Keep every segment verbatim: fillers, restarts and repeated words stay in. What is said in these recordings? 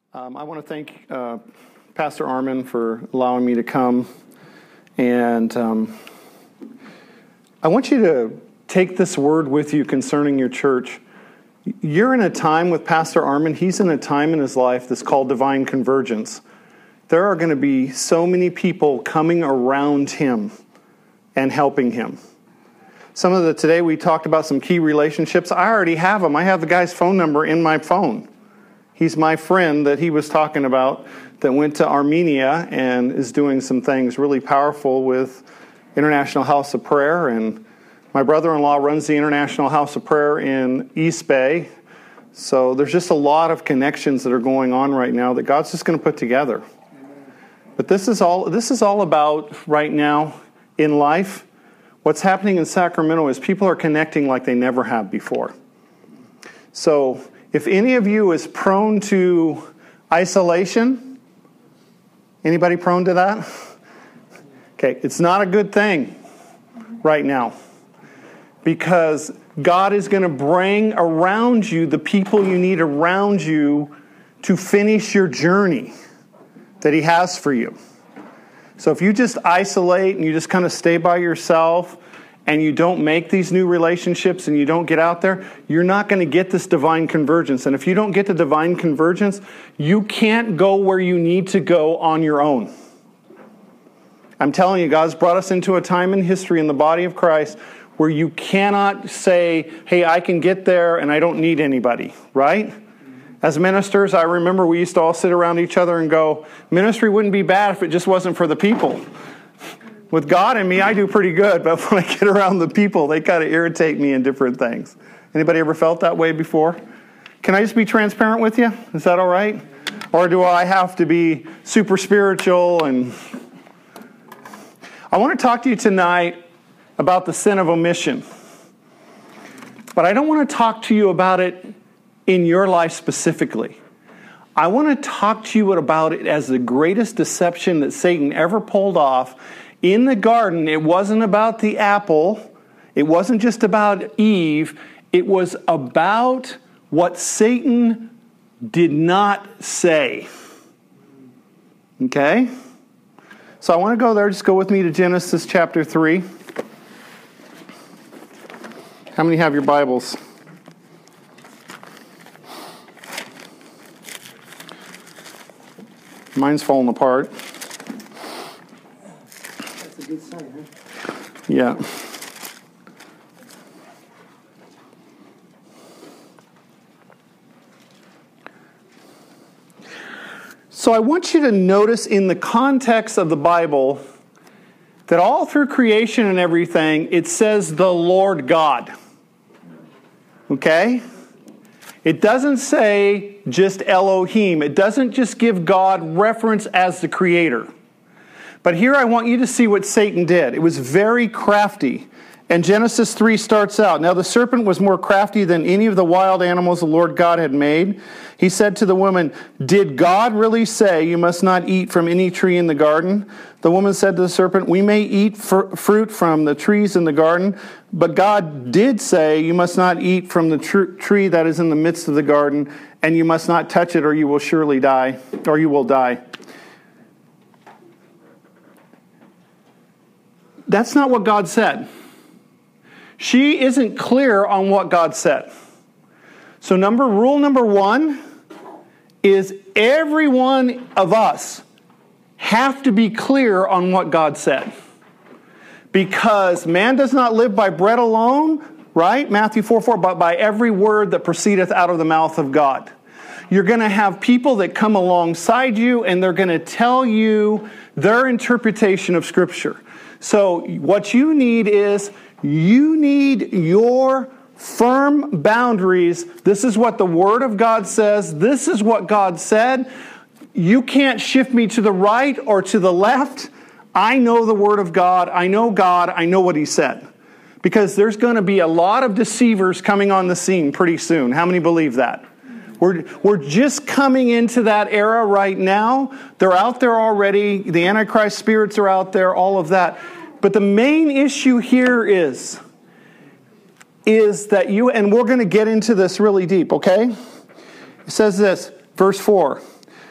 Um, I want to thank uh, Pastor Armin for allowing me to come, and um, I want you to take this word with you concerning your church. You're in a time with Pastor Armin. He's in a time in his life that's called divine convergence. There are going to be so many people coming around him and helping him. Some of the, today we talked about some key relationships. I already have them. I have the guy's phone number in my phone. He's my friend that he was talking about that went to Armenia and is doing some things really powerful with International House of Prayer. And my brother-in-law runs the International House of Prayer in East Bay. So there's just a lot of connections that are going on right now that God's just going to put together. But this is all this is all about right now in life. What's happening in Sacramento is people are connecting like they never have before. So if any of you is prone to isolation, anybody prone to that? Okay, it's not a good thing right now, because God is going to bring around you the people you need around you to finish your journey that He has for you. So if you just isolate and you just kind of stay by yourself and you don't make these new relationships and you don't get out there, you're not going to get this divine convergence. And if you don't get the divine convergence, you can't go where you need to go on your own. I'm telling you, God's brought us into a time in history in the body of Christ where you cannot say, hey, I can get there and I don't need anybody, right? As ministers, I remember we used to all sit around each other and go, ministry wouldn't be bad if it just wasn't for the people. With God and me, I do pretty good, but when I get around the people, they kind of irritate me in different things. Anybody ever felt that way before? Can I just be transparent with you? Is that all right? Or do I have to be super spiritual? And I want to talk to you tonight about the sin of omission. But I don't want to talk to you about it in your life specifically. I want to talk to you about it as the greatest deception that Satan ever pulled off. In the garden, it wasn't about the apple. It wasn't just about Eve. It was about what Satan did not say. Okay? So I want to go there. Just go with me to Genesis chapter three. How many have your Bibles? Mine's falling apart. That's a good sign, huh? Yeah. So I want you to notice in the context of the Bible that all through creation and everything, it says the Lord God. Okay? It doesn't say just Elohim. It doesn't just give God reference as the creator. But here I want you to see what Satan did. It was very crafty. And Genesis three starts out, now the serpent was more crafty than any of the wild animals the Lord God had made. He said to the woman, did God really say you must not eat from any tree in the garden? The woman said to the serpent, we may eat fr- fruit from the trees in the garden, but God did say you must not eat from the tr- tree that is in the midst of the garden, and you must not touch it or you will surely die, or you will die. That's not what God said. She isn't clear on what God said. So number rule number one is every one of us have to be clear on what God said. Because man does not live by bread alone, right? Matthew four four, but by every word that proceedeth out of the mouth of God. You're going to have people that come alongside you and they're going to tell you their interpretation of Scripture. So what you need is you need your firm boundaries. This is what the Word of God says. This is what God said. You can't shift me to the right or to the left. I know the Word of God. I know God. I know what He said. Because there's going to be a lot of deceivers coming on the scene pretty soon. How many believe that? We're, we're just coming into that era right now. They're out there already. The Antichrist spirits are out there, all of that. But the main issue here is, is that you, and we're going to get into this really deep, okay? It says this, verse four.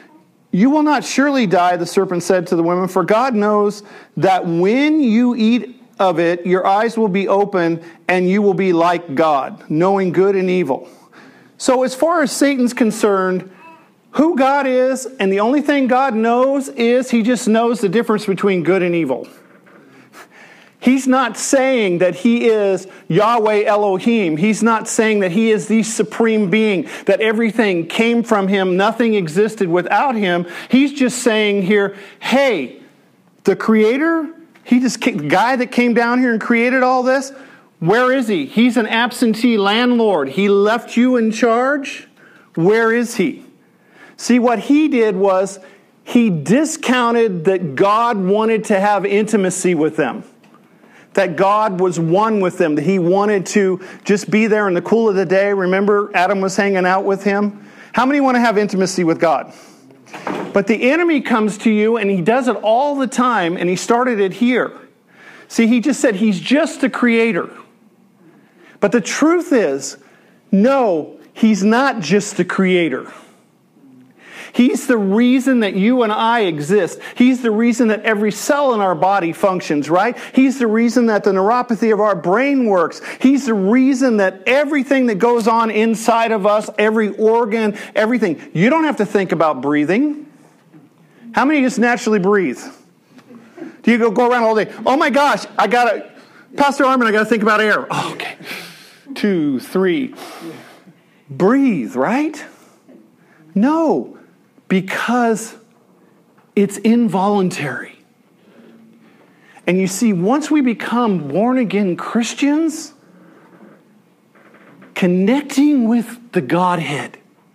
You will not surely die, the serpent said to the woman, for God knows that when you eat of it, your eyes will be open and you will be like God, knowing good and evil. So as far as Satan's concerned, who God is, and the only thing God knows is he just knows the difference between good and evil. He's not saying that he is Yahweh Elohim. He's not saying that he is the supreme being, that everything came from him, nothing existed without him. He's just saying here, hey, the creator, he just the guy that came down here and created all this, where is he? He's an absentee landlord. He left you in charge. Where is he? See, what he did was he discounted that God wanted to have intimacy with them. That God was one with them, that he wanted to just be there in the cool of the day. Remember, Adam was hanging out with him? How many want to have intimacy with God? But the enemy comes to you, and he does it all the time, and he started it here. See, he just said he's just the creator. But the truth is, no, he's not just the creator. He's the reason that you and I exist. He's the reason that every cell in our body functions, right? He's the reason that the neuropathy of our brain works. He's the reason that everything that goes on inside of us, every organ, everything. You don't have to think about breathing. How many just naturally breathe? Do you go, go around all day? Oh my gosh, I got to, Pastor Armin, I got to think about air. Oh, okay. Two, three. Breathe, right? No. Because it's involuntary. And you see, once we become born-again Christians, connecting with the Godhead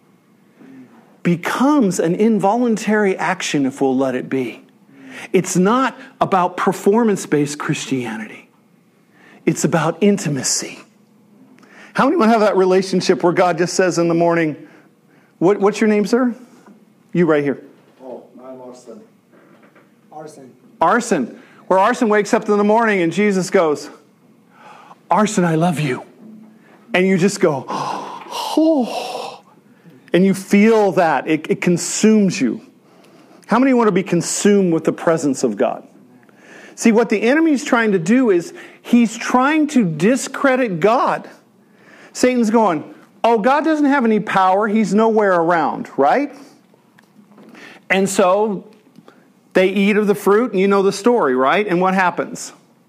becomes an involuntary action if we'll let it be. It's not about performance-based Christianity. It's about intimacy. How many want to have that relationship where God just says in the morning, what, what's your name, sir? You right here. Oh, I'm Arson. Arson. Arson. Where Arson wakes up in the morning and Jesus goes, Arson, I love you. And you just go, oh. And you feel that. It, it consumes you. How many want to be consumed with the presence of God? See, what the enemy's trying to do is he's trying to discredit God. Satan's going, oh, God doesn't have any power. He's nowhere around, right? And so they eat of the fruit, and you know the story, right? And what happens?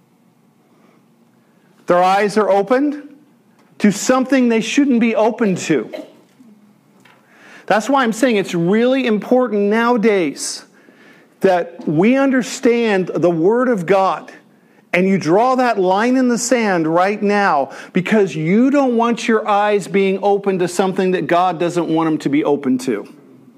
Their eyes are opened to something they shouldn't be open to. That's why I'm saying it's really important nowadays that we understand the Word of God. And you draw that line in the sand right now because you don't want your eyes being open to something that God doesn't want them to be open to.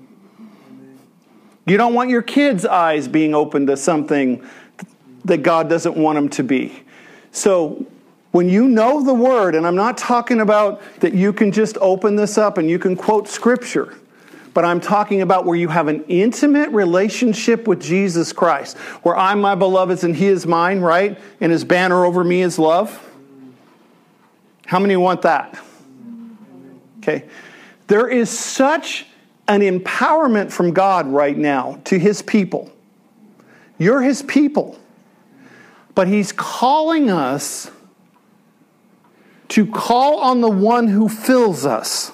You don't want your kids' eyes being open to something that God doesn't want them to be. So when you know the Word, and I'm not talking about that you can just open this up and you can quote Scripture, but I'm talking about where you have an intimate relationship with Jesus Christ, where I'm my beloved's and He is mine, right? And His banner over me is love. How many want that? Okay. There is such an empowerment from God right now to His people. You're His people. But He's calling us to call on the one who fills us.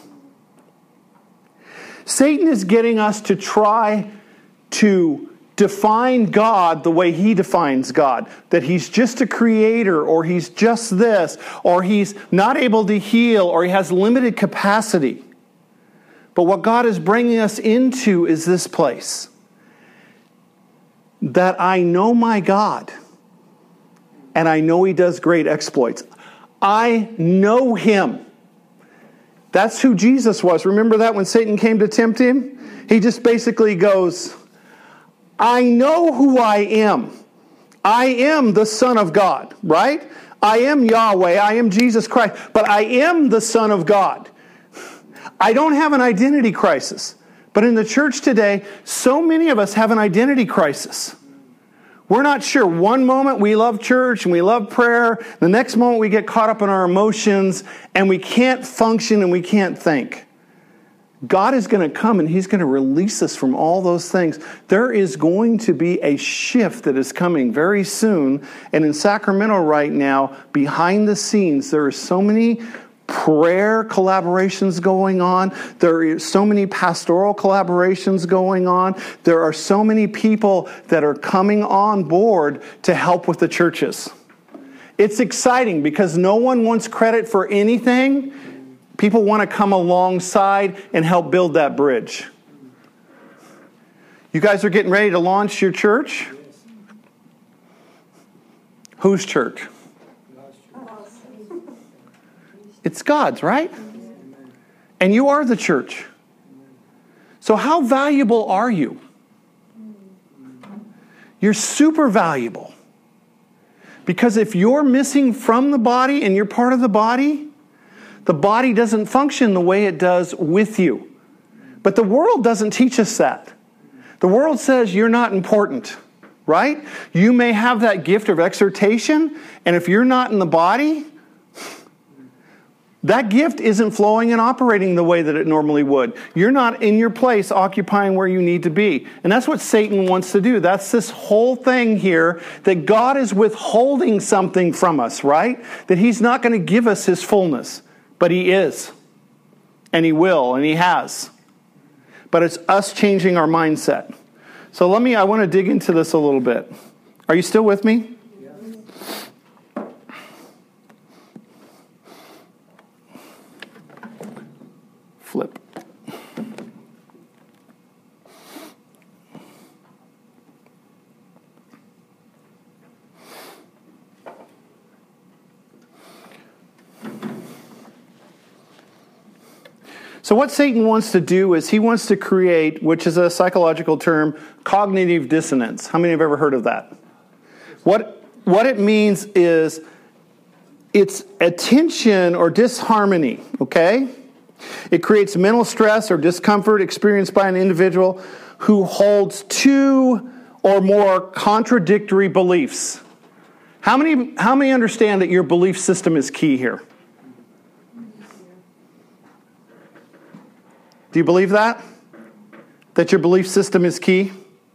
Satan is getting us to try to define God the way he defines God. That He's just a creator, or He's just this, or He's not able to heal, or He has limited capacity. But what God is bringing us into is this place. That I know my God, and I know He does great exploits. I know Him. That's who Jesus was. Remember that when Satan came to tempt Him? He just basically goes, I know who I am. I am the Son of God, right? I am Yahweh. I am Jesus Christ. But I am the Son of God. I don't have an identity crisis. But in the church today, so many of us have an identity crisis. We're not sure. One moment we love church and we love prayer. The next moment we get caught up in our emotions and we can't function and we can't think. God is going to come and he's going to release us from all those things. There is going to be a shift that is coming very soon. And in Sacramento right now, behind the scenes, there are so many prayer collaborations going on. There are so many pastoral collaborations going on. There are so many people that are coming on board to help with the churches. It's exciting because no one wants credit for anything. People want to come alongside and help build that bridge. You guys are getting ready to launch your church? Whose church? It's God's, right? And you are the church. So how valuable are you? You're super valuable. Because if you're missing from the body and you're part of the body, the body doesn't function the way it does with you. But the world doesn't teach us that. The world says you're not important, right? You may have that gift of exhortation, and if you're not in the body, that gift isn't flowing and operating the way that it normally would. You're not in your place occupying where you need to be. And that's what Satan wants to do. That's this whole thing here, that God is withholding something from us, right? That he's not going to give us his fullness. But he is. And he will, and he has. But it's us changing our mindset. So let me, I want to dig into this a little bit. Are you still with me? Flip. So what Satan wants to do is he wants to create, which is a psychological term, cognitive dissonance. How many have ever heard of that? What, what it means is it's a tension or disharmony, okay? It creates mental stress or discomfort experienced by an individual who holds two or more contradictory beliefs. How many, how many understand that your belief system is key here? Do you believe that? That your belief system is key?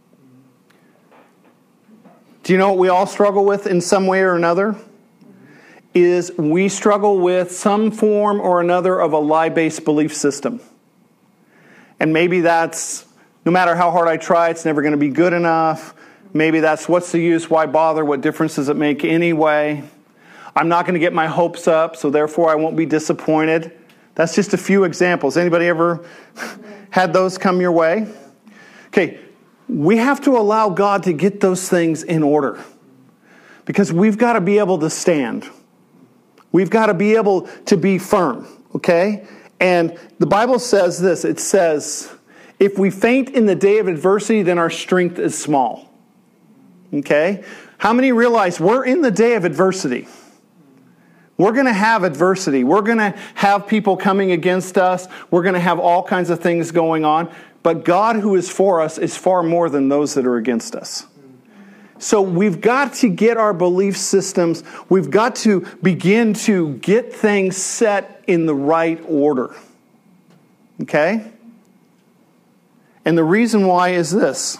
Do you know what we all struggle with in some way or another? Is we struggle with some form or another of a lie-based belief system. And maybe that's, no matter how hard I try, it's never going to be good enough. Maybe that's, what's the use, why bother, what difference does it make anyway? I'm not going to get my hopes up, so therefore I won't be disappointed. That's just a few examples. Anybody ever had those come your way? Okay, we have to allow God to get those things in order. Because we've got to be able to stand. We've got to be able to be firm, okay? And the Bible says this. It says, if we faint in the day of adversity, then our strength is small. Okay? How many realize we're in the day of adversity? We're going to have adversity. We're going to have people coming against us. We're going to have all kinds of things going on. But God who is for us is far more than those that are against us. So we've got to get our belief systems, we've got to begin to get things set in the right order. Okay? And the reason why is this.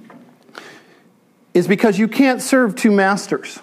Is because you can't serve two masters.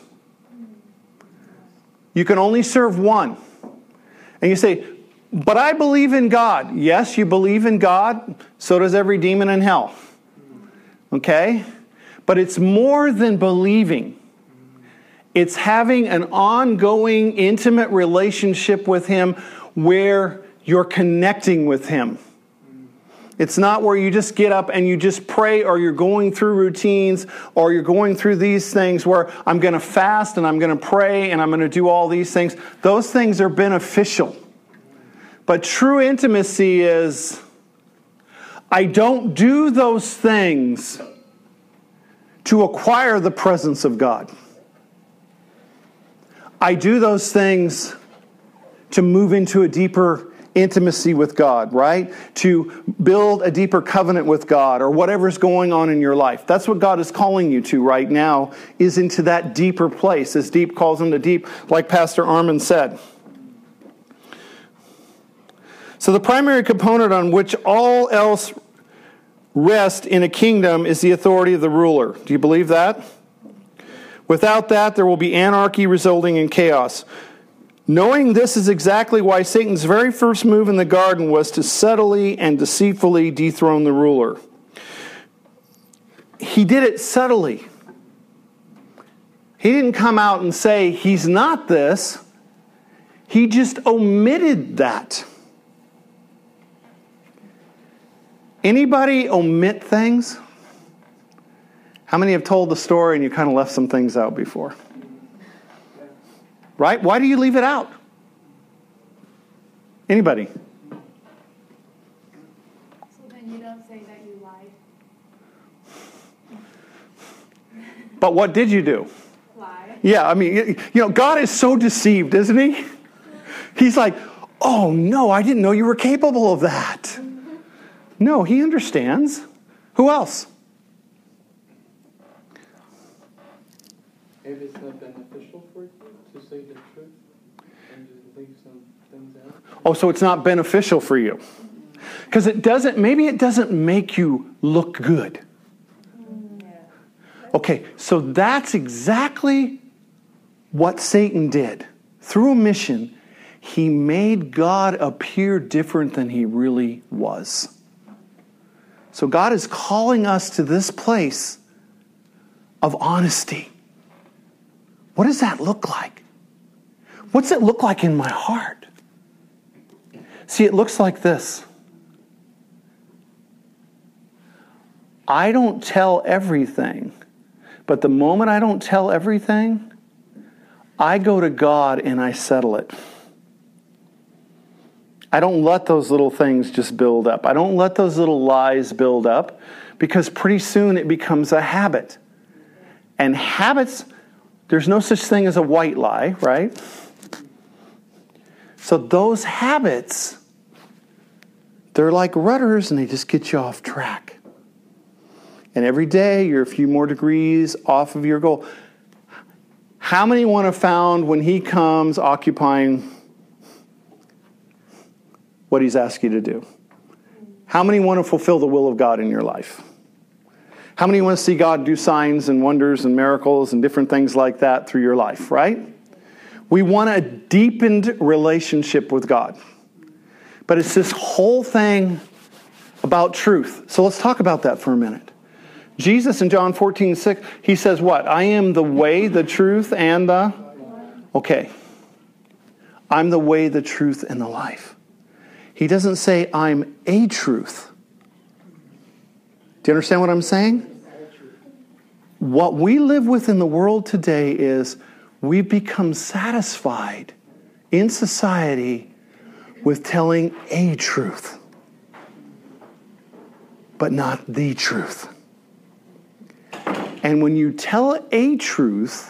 You can only serve one. And you say, but I believe in God. Yes, you believe in God. So does every demon in hell. Okay? But it's more than believing. It's having an ongoing, intimate relationship with Him where you're connecting with Him. It's not where you just get up and you just pray, or you're going through routines, or you're going through these things where I'm going to fast and I'm going to pray and I'm going to do all these things. Those things are beneficial. But true intimacy is, I don't do those things to acquire the presence of God. I do those things to move into a deeper intimacy with God, right? To build a deeper covenant with God, or whatever's going on in your life. That's what God is calling you to right now, is into that deeper place. As deep calls into deep, like Pastor Armin said. So the primary component on which all else rests in a kingdom is the authority of the ruler. Do you believe that? Without that, there will be anarchy resulting in chaos. Knowing this is exactly why Satan's very first move in the garden was to subtly and deceitfully dethrone the ruler. He did it subtly. He didn't come out and say, he's not this. He just omitted that. Anybody omit things? How many have told the story and you kind of left some things out before? Right? Why do you leave it out? Anybody? So then you don't say that you lied. But what did you do? Lie. Yeah, I mean, you know, God is so deceived, isn't he? He's like, oh no, I didn't know you were capable of that. No, he understands. Who else? If it's not beneficial for you to say the truth and to leave some things out. Oh, so it's not beneficial for you. Because it doesn't, maybe it doesn't make you look good. Okay, so that's exactly what Satan did. Through omission, he made God appear different than he really was. So God is calling us to this place of honesty. What does that look like? What's it look like in my heart? See, it looks like this. I don't tell everything, but the moment I don't tell everything, I go to God and I settle it. I don't let those little things just build up. I don't let those little lies build up, because pretty soon it becomes a habit. And habits, there's no such thing as a white lie, right? So those habits, they're like rudders and they just get you off track. And every day you're a few more degrees off of your goal. How many want to found when he comes occupying what he's asked you to do? How many want to fulfill the will of God in your life? How many want to see God do signs and wonders and miracles and different things like that through your life, right? We want a deepened relationship with God. But it's this whole thing about truth. So let's talk about that for a minute. Jesus in John fourteen six, he says what? I am the way, the truth, and the... Okay. I'm the way, the truth, and the life. He doesn't say I'm a truth. Do you understand what I'm saying? What we live with in the world today is we've become satisfied in society with telling a truth, but not the truth. And when you tell a truth,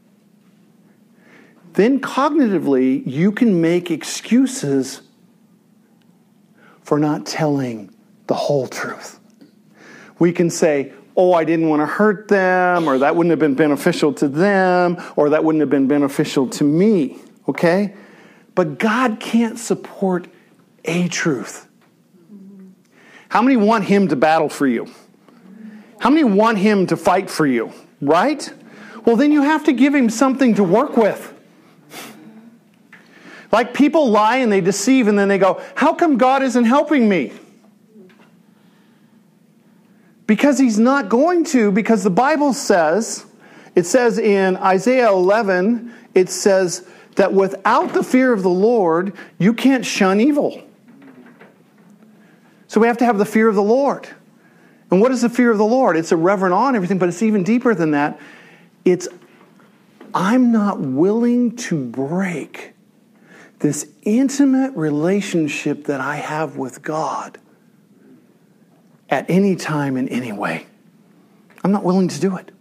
then cognitively you can make excuses for not telling the whole truth. We can say, oh, I didn't want to hurt them, or that wouldn't have been beneficial to them, or that wouldn't have been beneficial to me, okay? But God can't support a truth. How many want him to battle for you? How many want him to fight for you, right? Well, then you have to give him something to work with. Like people lie and they deceive and then they go, how come God isn't helping me? Because he's not going to, because the Bible says, it says in Isaiah eleven, it says that without the fear of the Lord, you can't shun evil. So we have to have the fear of the Lord. And what is the fear of the Lord? It's a reverent awe and everything, but it's even deeper than that. It's, I'm not willing to break this intimate relationship that I have with God at any time in any way. I'm not willing to do it.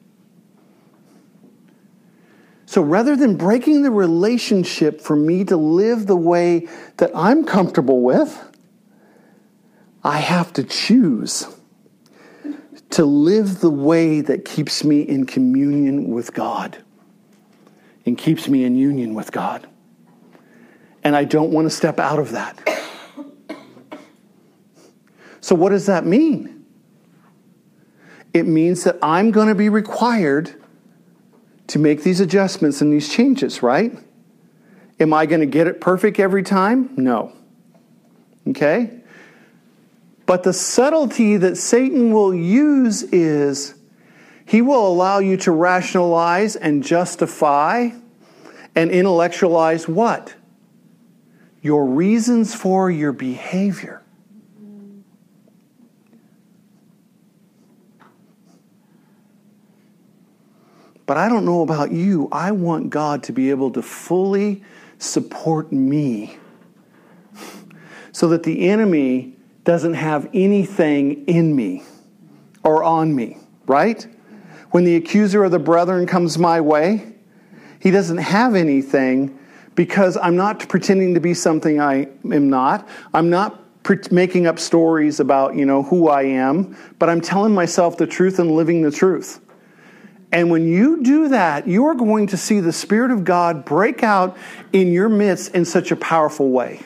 So rather than breaking the relationship for me to live the way that I'm comfortable with, I have to choose to live the way that keeps me in communion with God and keeps me in union with God. And I don't want to step out of that. So what does that mean? It means that I'm going to be required to make these adjustments and these changes, right? Am I going to get it perfect every time? No. Okay? But the subtlety that Satan will use is he will allow you to rationalize and justify and intellectualize what? Your reasons for your behavior. But I don't know about you. I want God to be able to fully support me so that the enemy doesn't have anything in me or on me, right? When the accuser of the brethren comes my way, he doesn't have anything because I'm not pretending to be something I am not. I'm not pre- making up stories about, you know, who I am, but I'm telling myself the truth and living the truth. And when you do that, you are going to see the Spirit of God break out in your midst in such a powerful way.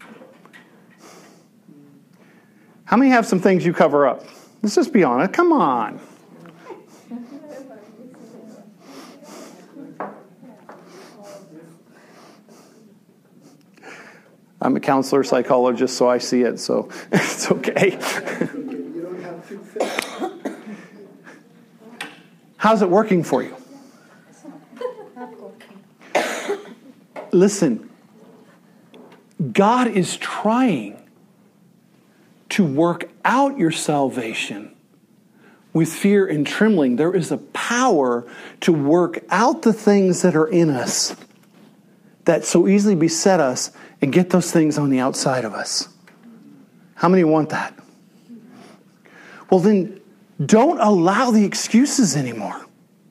How many have some things you cover up? Let's just be honest. Come on. I'm a counselor psychologist, so I see it, so it's okay. You don't have to fit. How's it working for you? Listen, God is trying to work out your salvation with fear and trembling. There is a power to work out the things that are in us that so easily beset us and get those things on the outside of us. How many want that? Well, then don't allow the excuses anymore.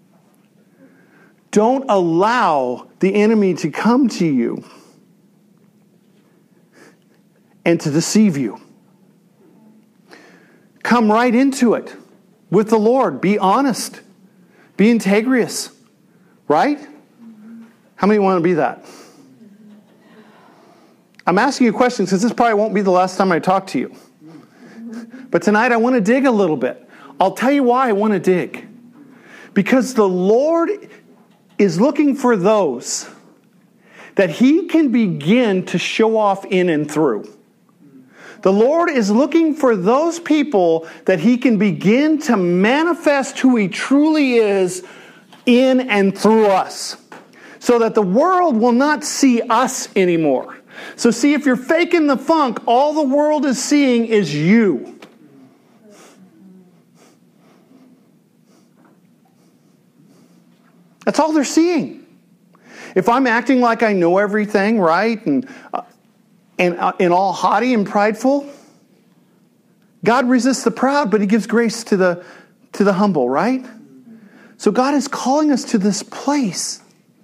Don't allow the enemy to come to you and to deceive you. Come right into it with the Lord. Be honest. Be integrous. Right? How many want to be that? I'm asking you questions because this probably won't be the last time I talk to you. But tonight I want to dig a little bit. I'll tell you why I want to dig. Because the Lord is looking for those that He can begin to show off in and through. The Lord is looking for those people that He can begin to manifest who He truly is in and through us. So that the world will not see us anymore. So see, if you're faking the funk, all the world is seeing is you. That's all they're seeing. If I'm acting like I know everything, right, and uh, and uh, and all haughty and prideful, God resists the proud, but He gives grace to the to the humble, right? So God is calling us to this place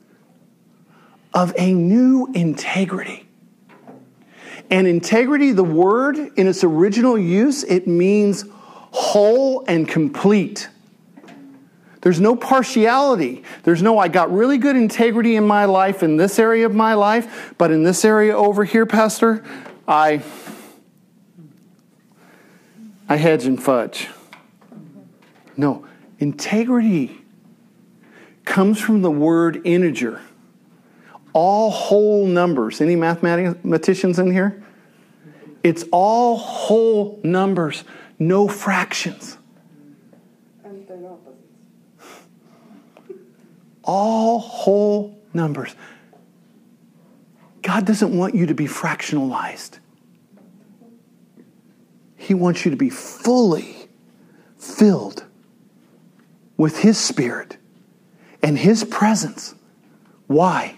of a new integrity. And integrity, the word in its original use, it means whole and complete. There's no partiality. There's no, I got really good integrity in my life in this area of my life, but in this area over here, Pastor, I, I hedge and fudge. No, integrity comes from the word integer. All whole numbers. Any mathematicians in here? It's all whole numbers, no fractions. All whole numbers. God doesn't want you to be fractionalized. He wants you to be fully filled with His Spirit and His presence. Why?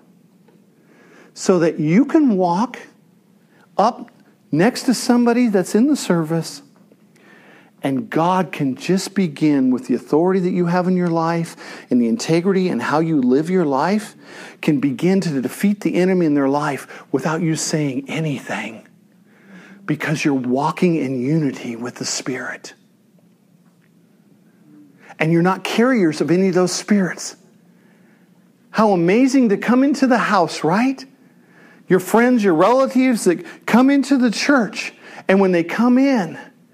So that you can walk up next to somebody that's in the service and God can just begin with the authority that you have in your life and the integrity and how you live your life can begin to defeat the enemy in their life without you saying anything because you're walking in unity with the Spirit. And you're not carriers of any of those spirits. How amazing to come into the house, right? Your friends, your relatives that come into the church. And when they come in,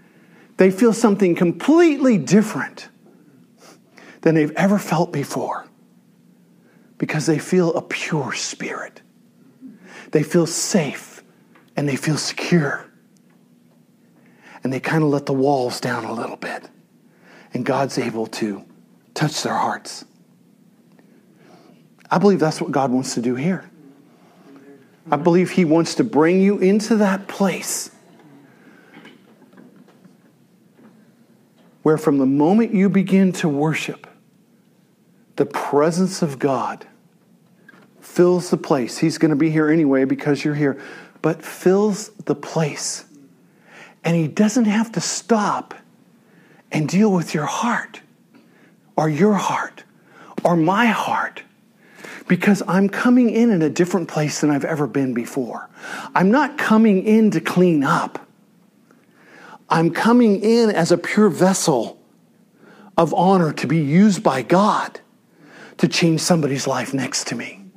They feel something completely different than they've ever felt before because they feel a pure spirit. They feel safe and they feel secure. And they kind of let the walls down a little bit. And God's able to touch their hearts. I believe that's what God wants to do here. I believe He wants to bring you into that place where from the moment you begin to worship, the presence of God fills the place. He's going to be here anyway because you're here, but fills the place. And He doesn't have to stop and deal with your heart or your heart or my heart, because I'm coming in in a different place than I've ever been before. I'm not coming in to clean up. I'm coming in as a pure vessel of honor to be used by God to change somebody's life next to me.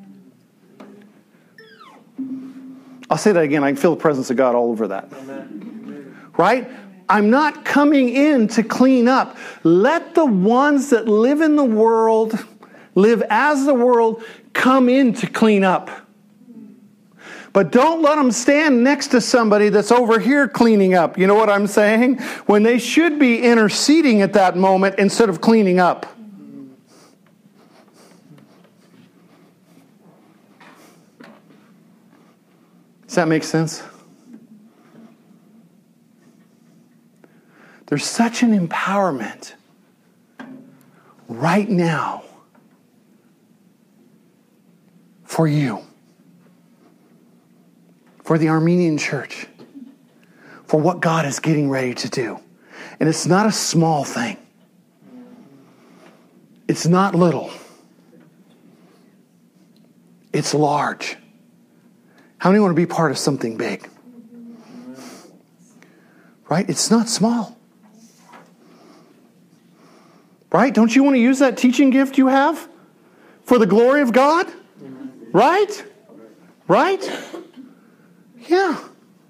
I'll say that again. I can feel the presence of God all over that. Amen. Right? I'm not coming in to clean up. Let the ones that live in the world, live as the world, come in to clean up. But don't let them stand next to somebody that's over here cleaning up. You know what I'm saying? When they should be interceding at that moment instead of cleaning up. Does that make sense? There's such an empowerment right now for you, for the Armenian church, for what God is getting ready to do. And it's not a small thing. It's not little. It's large. How many want to be part of something big? Right? It's not small. Right? Don't you want to use that teaching gift you have for the glory of God? Right? Right? Yeah.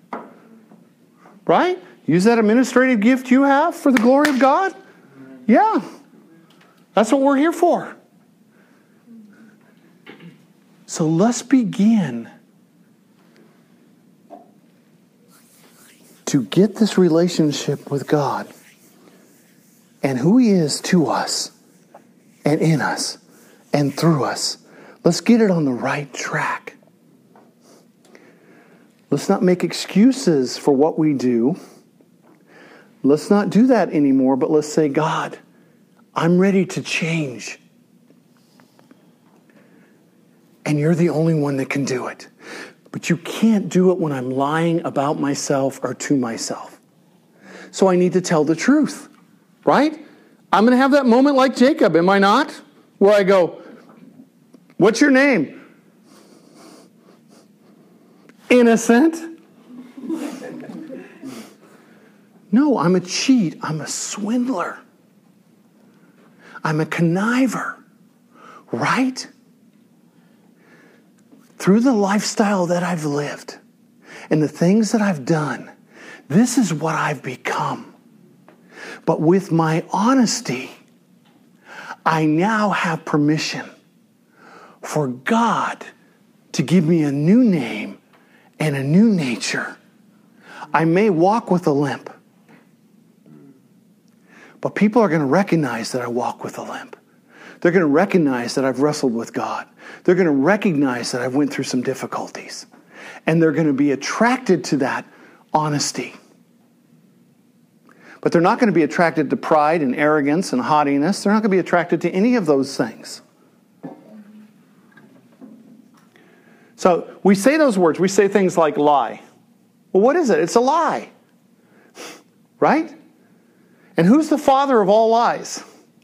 Right? Use that administrative gift you have for the glory of God? Yeah. That's what we're here for. So let's begin to get this relationship with God and who He is to us and in us and through us. Let's get it on the right track. Let's not make excuses for what we do. Let's not do that anymore, but let's say, God, I'm ready to change. And you're the only one that can do it. But you can't do it when I'm lying about myself or to myself. So I need to tell the truth, right? I'm going to have that moment like Jacob, am I not? Where I go, what's your name? Innocent. No, I'm a cheat. I'm a swindler. I'm a conniver, right? Through the lifestyle that I've lived and the things that I've done, this is what I've become. But with my honesty, I now have permission for God to give me a new name and a new nature. I may walk with a limp, but people are going to recognize that I walk with a limp. They're going to recognize that I've wrestled with God. They're going to recognize that I've went through some difficulties. And they're going to be attracted to that honesty. But they're not going to be attracted to pride and arrogance and haughtiness. They're not going to be attracted to any of those things. So we say those words. We say things like lie. Well, what is it? It's a lie. Right? And who's the father of all lies?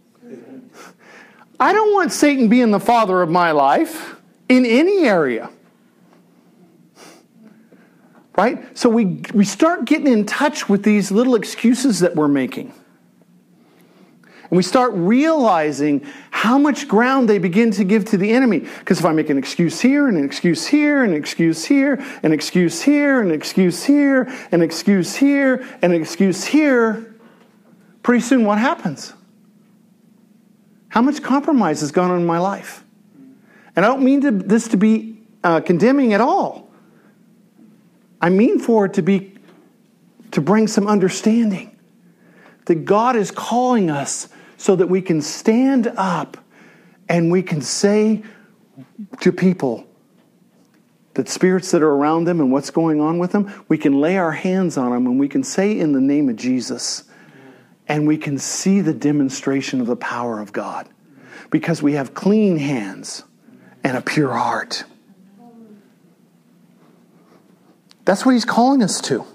I don't want Satan being the father of my life in any area. Right? So we, we start getting in touch with these little excuses that we're making. And we start realizing how much ground they begin to give to the enemy. Because if I make an excuse here, and an excuse here, and an excuse here, an excuse here, an excuse here, an excuse here, and an excuse here, pretty soon what happens? How much compromise has gone on in my life? And I don't mean to, this to be uh, condemning at all. I mean for it to be, to bring some understanding. That God is calling us so that we can stand up and we can say to people, that spirits that are around them and what's going on with them, we can lay our hands on them and we can say in the name of Jesus, and we can see the demonstration of the power of God because we have clean hands and a pure heart. That's what He's calling us to.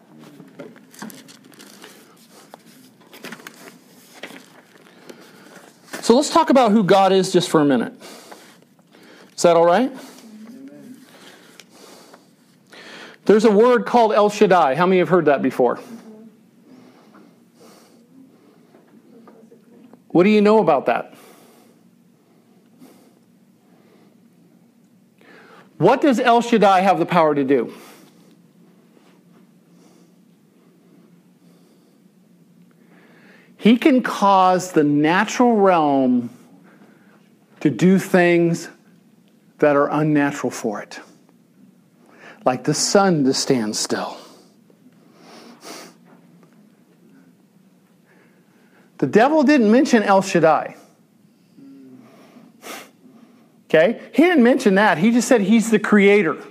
So let's talk about who God is just for a minute. Is that all right? There's a word called El Shaddai. How many have heard that before? What do you know about that? What does El Shaddai have the power to do? He can cause the natural realm to do things that are unnatural for it. Like the sun to stand still. The devil didn't mention El Shaddai. Okay? He didn't mention that. He just said He's the creator.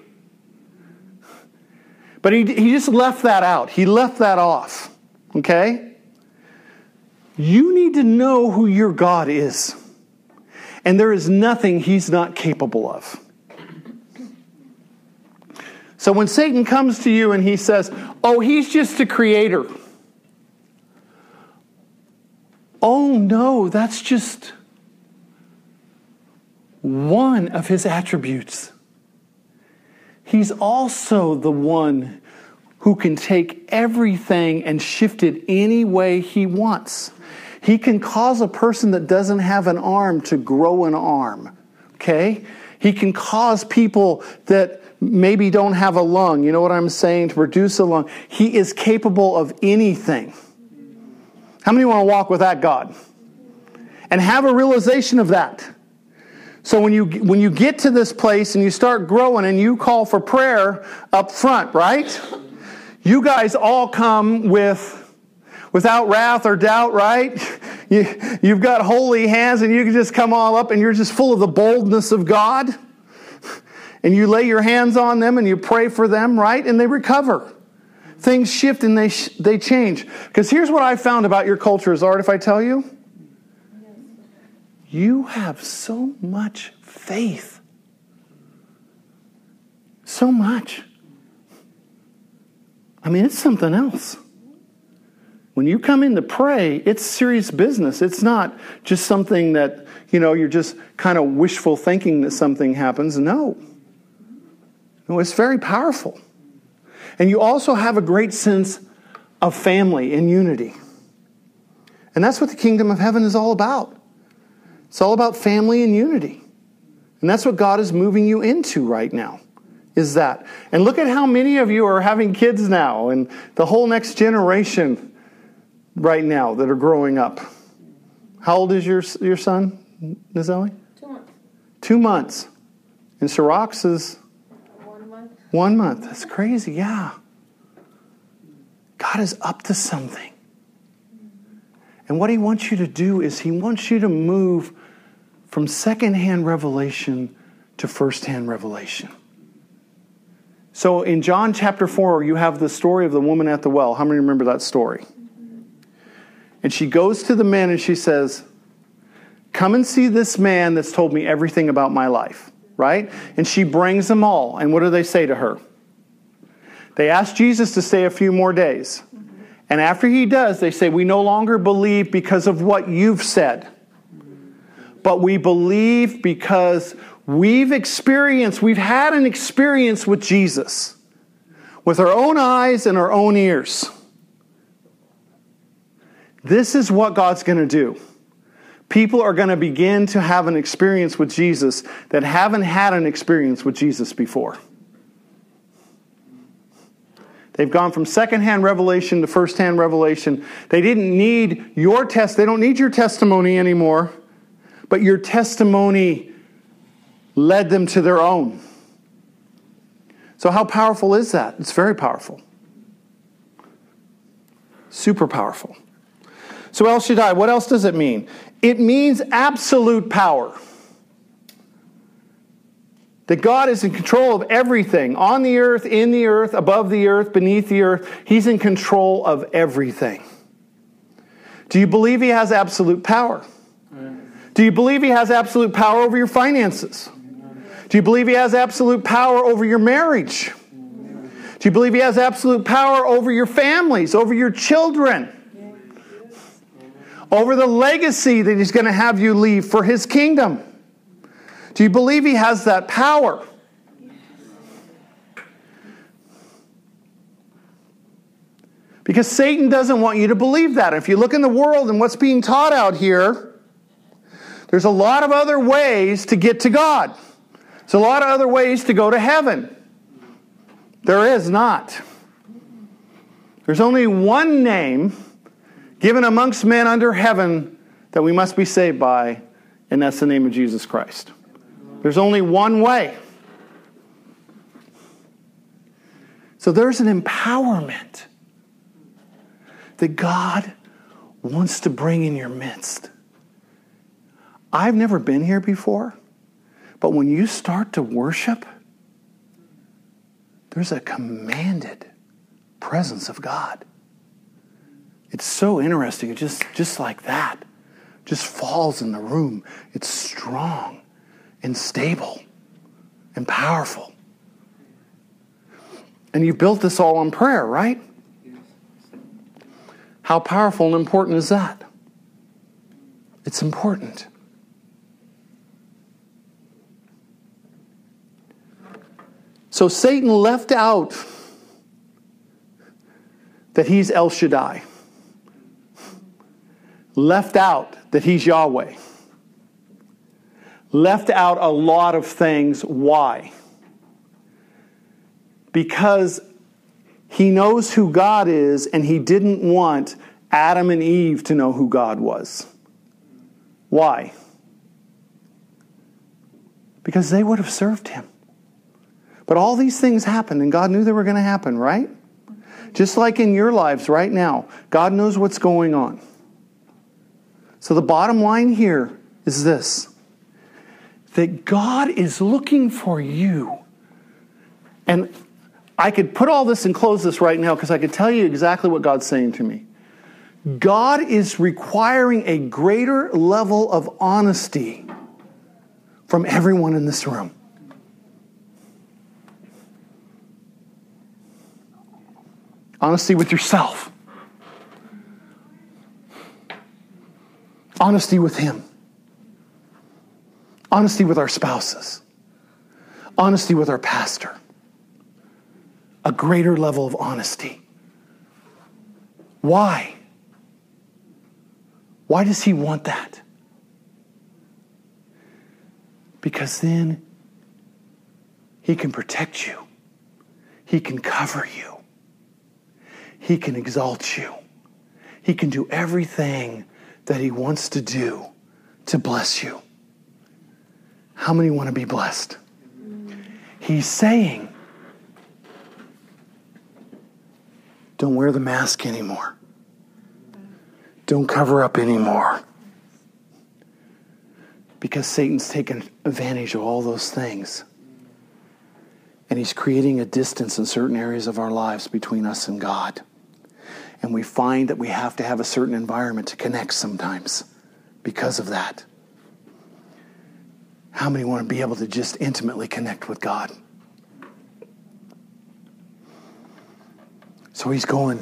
But he, he just left that out. He left that off. Okay? You need to know who your God is. And there is nothing He's not capable of. So when Satan comes to you and he says, oh, He's just a creator. Oh, no, that's just one of His attributes. He's also the one who can take everything and shift it any way He wants. He can cause a person that doesn't have an arm to grow an arm. Okay? He can cause people that maybe don't have a lung, you know what I'm saying, to produce a lung. He is capable of anything. How many want to walk with that God? And have a realization of that. So when you when you get to this place and you start growing and you call for prayer up front, right? You guys all come with without wrath or doubt, right? You, you've got holy hands and you can just come all up and you're just full of the boldness of God. And you lay your hands on them and you pray for them, right? And they recover. Things shift and they sh- they change. Because here's what I found about your culture, is Art, if I tell you. You have so much faith. So much. I mean, it's something else. When you come in to pray, it's serious business. It's not just something that, you know, you're just kind of wishful thinking that something happens. No. No, it's very powerful. And you also have a great sense of family and unity. And that's what the kingdom of heaven is all about. It's all about family and unity. And that's what God is moving you into right now, is that. And look at how many of you are having kids now and the whole next generation right now that are growing up. How old is your your son, Nazeli? Two months. Two months. And Sirach's is... One month. One month. That's crazy, yeah. God is up to something. And what He wants you to do is He wants you to move from secondhand revelation to firsthand revelation. So in John chapter four, you have the story of the woman at the well. How many remember that story? Mm-hmm. And she goes to the men and she says, come and see this man that's told me everything about my life. Right? And she brings them all. And what do they say to her? They ask Jesus to stay a few more days. Mm-hmm. And after He does, they say, we no longer believe because of what you've said. Mm-hmm. But we believe because we've experienced, we've had an experience with Jesus. With our own eyes and our own ears. This is what God's going to do. People are going to begin to have an experience with Jesus that haven't had an experience with Jesus before. They've gone from secondhand revelation to firsthand revelation. They didn't need your test. They don't need your testimony anymore. But your testimony led them to their own. So how powerful is that? It's very powerful. Super powerful. So El Shaddai, what else does it mean? It means absolute power. That God is in control of everything. On the earth, in the earth, above the earth, beneath the earth. He's in control of everything. Do you believe He has absolute power? Do you believe He has absolute power over your finances? Do you believe He has absolute power over your marriage? Do you believe He has absolute power over your families, over your children? Over the legacy that He's going to have you leave for His kingdom? Do you believe He has that power? Because Satan doesn't want you to believe that. If you look in the world and what's being taught out here, there's a lot of other ways to get to God. There's a lot of other ways to go to heaven. There is not. There's only one name given amongst men under heaven that we must be saved by, and that's the name of Jesus Christ. There's only one way. So there's an empowerment that God wants to bring in your midst. I've never been here before, but when you start to worship, there's a commanded presence of God. It's so interesting. It just, just like that, just falls in the room. It's strong and stable and powerful. And you built this all on prayer, right? How powerful and important is that? It's important. So Satan left out that he's El Shaddai. Left out that he's Yahweh. Left out a lot of things. Why? Because he knows who God is, and he didn't want Adam and Eve to know who God was. Why? Because they would have served him. But all these things happened, and God knew they were going to happen, right? Just like in your lives right now, God knows what's going on. So the bottom line here is this: that God is looking for you. And I could put all this and close this right now because I could tell you exactly what God's saying to me. God is requiring a greater level of honesty from everyone in this room. Honesty with yourself. Honesty with Him. Honesty with our spouses. Honesty with our pastor. A greater level of honesty. Why? Why does He want that? Because then He can protect you. He can cover you. He can exalt you. He can do everything that He wants to do to bless you. How many want to be blessed? He's saying, don't wear the mask anymore. Don't cover up anymore. Because Satan's taken advantage of all those things. And he's creating a distance in certain areas of our lives between us and God. And we find that we have to have a certain environment to connect sometimes because of that. How many want to be able to just intimately connect with God? So he's going.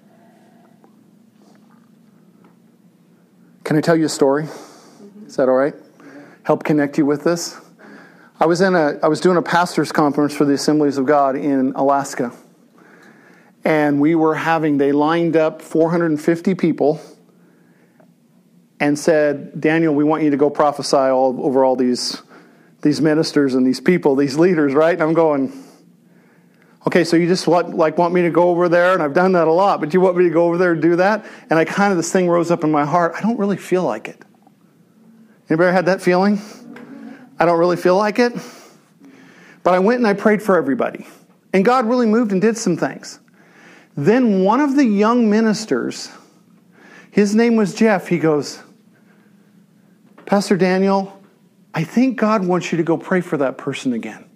Can I tell you a story? Is that all right? Help connect you with this? I was in a I was doing a pastor's conference for the Assemblies of God in Alaska. And we were having, they lined up four hundred fifty people and said, Daniel, we want you to go prophesy all over all these, these ministers and these people, these leaders, right? And I'm going, Okay, so you just want, like want me to go over there, and I've done that a lot, but you want me to go over there and do that? And I kind of, this thing rose up in my heart. I don't really feel like it. Anybody ever had that feeling? I don't really feel like it. But I went and I prayed for everybody. And God really moved and did some things. Then one of the young ministers, his name was Jeff, he goes, Pastor Daniel, I think God wants you to go pray for that person again.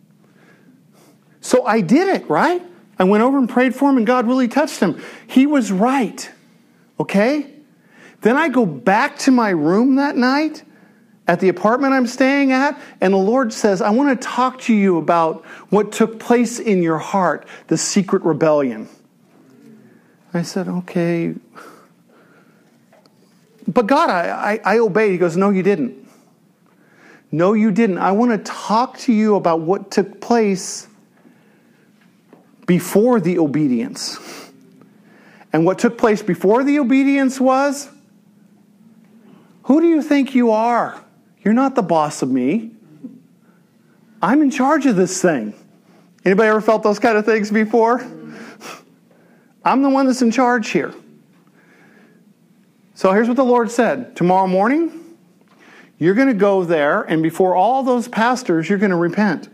So I did it, right? I went over and prayed for him, and God really touched him. He was right, okay? Then I go back to my room that night at the apartment I'm staying at, and the Lord says, I want to talk to you about what took place in your heart, the secret rebellion. I said, okay. But God, I, I, I obeyed. He goes, no, you didn't. No, you didn't. I want to talk to you about what took place before the obedience. And what took place before the obedience was, who do you think you are? You're not the boss of me. I'm in charge of this thing. Anybody ever felt those kind of things before? I'm the one that's in charge here. So here's what the Lord said. Tomorrow morning, you're going to go there, and before all those pastors, you're going to repent.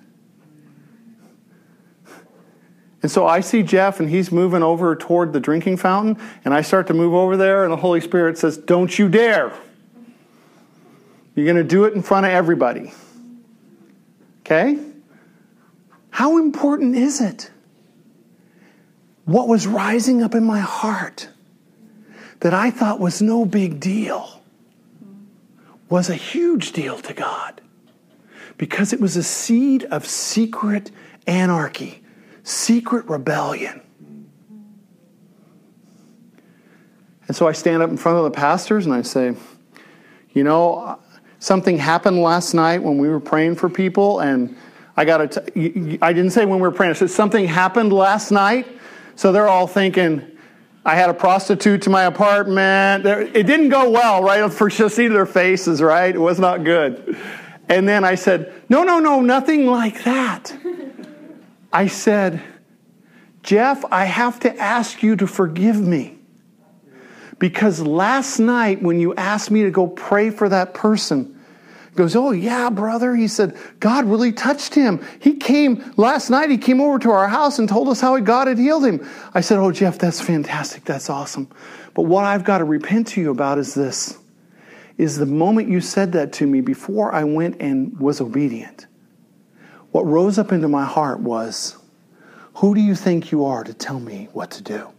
And so I see Jeff, and he's moving over toward the drinking fountain, and I start to move over there, and the Holy Spirit says, don't you dare. You're going to do it in front of everybody. Okay? How important is it? What was rising up in my heart that I thought was no big deal was a huge deal to God, because it was a seed of secret anarchy, secret rebellion. And so I stand up in front of the pastors and I say, you know, something happened last night when we were praying for people, and I got to, I didn't say when we were praying, I said something happened last night. So they're all thinking, I had a prostitute to my apartment. It didn't go well, right? For to see their faces, right? It was not good. And then I said, no, no, no, nothing like that. I said, Jeff, I have to ask you to forgive me. Because last night when you asked me to go pray for that person, he goes, oh yeah, brother. He said, God really touched him. He came last night, he came over to our house and told us how God had healed him. I said, oh Jeff, that's fantastic. That's awesome. But what I've got to repent to you about is this, is the moment you said that to me before I went and was obedient. What rose up into my heart was, who do you think you are to tell me what to do?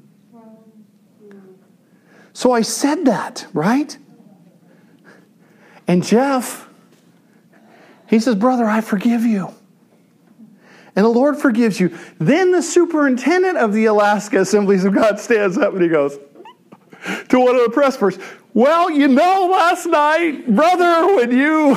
So I said that, right? And Jeff, he says, brother, I forgive you. And the Lord forgives you. Then the superintendent of the Alaska Assemblies of God stands up and he goes to one of the press persons, well, you know, last night, brother, when you...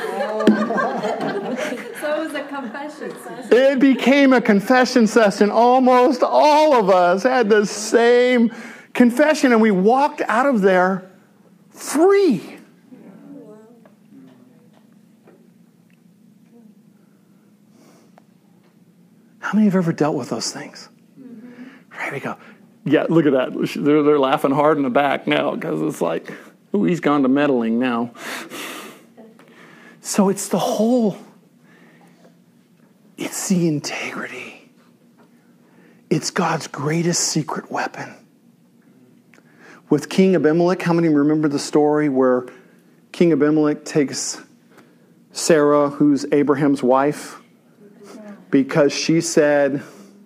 So it was a confession session. It became a confession session. Almost all of us had the same confession, and we walked out of there free. How many have ever dealt with those things? Mm-hmm. Right, we go, yeah, look at that. They're, they're laughing hard in the back now because it's like, oh, he's gone to meddling now. So it's the whole, it's the integrity. It's God's greatest secret weapon. With King Abimelech, how many remember the story where King Abimelech takes Sarah, who's Abraham's wife, because she said,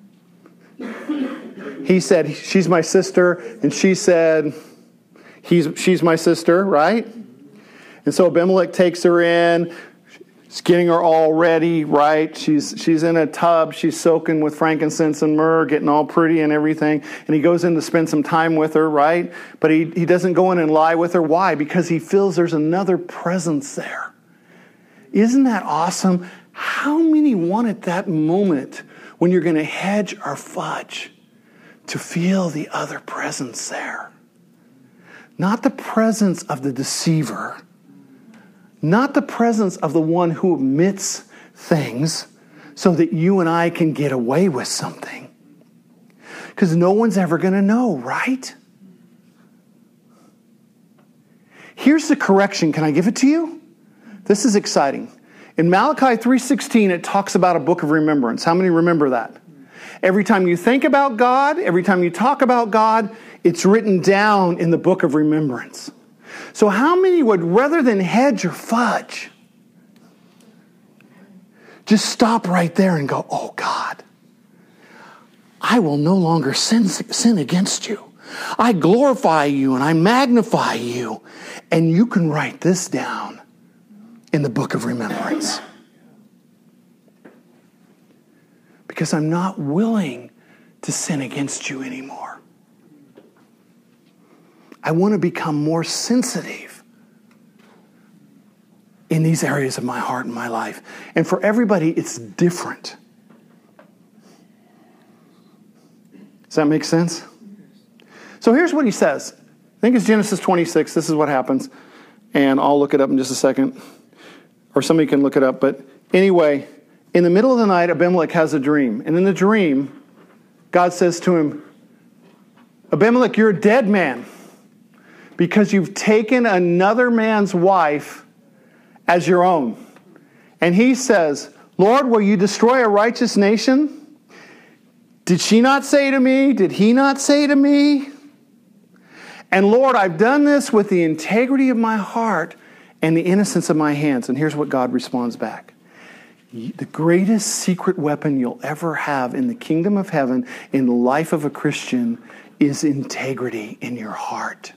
he said, she's my sister, and she said, he's she's my sister, right? And so Abimelech takes her in, he's getting her all ready, right? She's she's in a tub, she's soaking with frankincense and myrrh, getting all pretty and everything. And he goes in to spend some time with her, right? But he, he doesn't go in and lie with her. Why? Because he feels there's another presence there. Isn't that awesome? How many want at that moment when you're going to hedge or fudge to feel the other presence there? Not the presence of the deceiver. Not the presence of the one who omits things. so that you and I can get away with something. Because no one's ever going to know, right? Here's the correction. Can I give it to you? This is exciting. In Malachi three sixteen, it talks about a book of remembrance. How many remember that? Every time you think about God, every time you talk about God, it's written down in the book of remembrance. So how many would, rather than hedge or fudge, just stop right there and go, oh God, I will no longer sin, sin against you. I glorify you and I magnify you. And you can write this down in the book of remembrance. Because I'm not willing to sin against you anymore. I want to become more sensitive in these areas of my heart and my life. And for everybody, it's different. Does that make sense? So here's what he says. I think it's Genesis twenty-six. This is what happens. And I'll look it up in just a second. Or somebody can look it up. But anyway, in the middle of the night, Abimelech has a dream. And in the dream, God says to him, Abimelech, you're a dead man because you've taken another man's wife as your own. And he says, Lord, will you destroy a righteous nation? Did she not say to me? Did he not say to me? And Lord, I've done this with the integrity of my heart and the innocence of my hands. And here's what God responds back. The greatest secret weapon you'll ever have in the kingdom of heaven, in the life of a Christian, is integrity in your heart.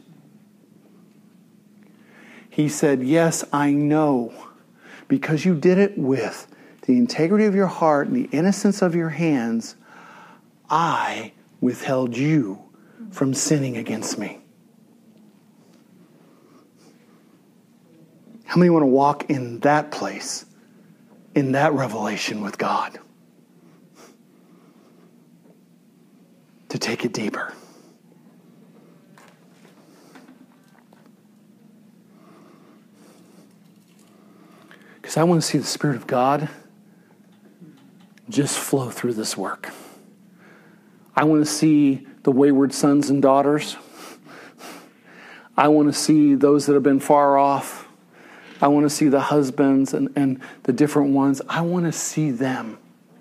He said, yes, I know, because you did it with the integrity of your heart and the innocence of your hands, I withheld you from sinning against me. How many want to walk in that place, in that revelation with God? To take it deeper. Because I want to see the Spirit of God just flow through this work. I want to see the wayward sons and daughters. I want to see those that have been far off. I want to see the husbands and, and the different ones. I want to see them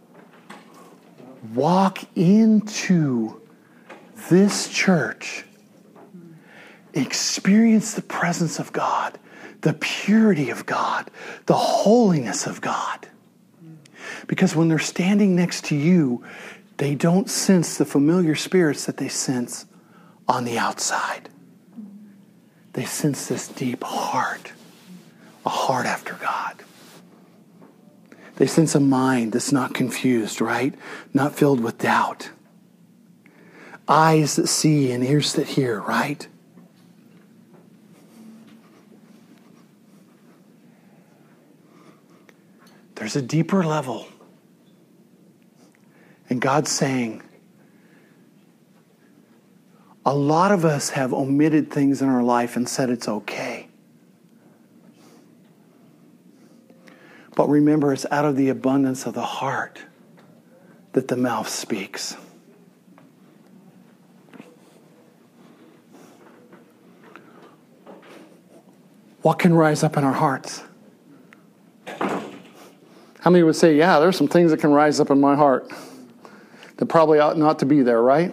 walk into this church, experience the presence of God, the purity of God, the holiness of God. Because when they're standing next to you, they don't sense the familiar spirits that they sense on the outside. They sense this deep heart, a heart after God. They sense a mind that's not confused, right? Not filled with doubt. Eyes that see and ears that hear, right? There's a deeper level. And God's saying, a lot of us have omitted things in our life and said it's okay. But remember, it's out of the abundance of the heart that the mouth speaks. What can rise up in our hearts? How many would say, yeah, there's some things that can rise up in my heart that probably ought not to be there, right?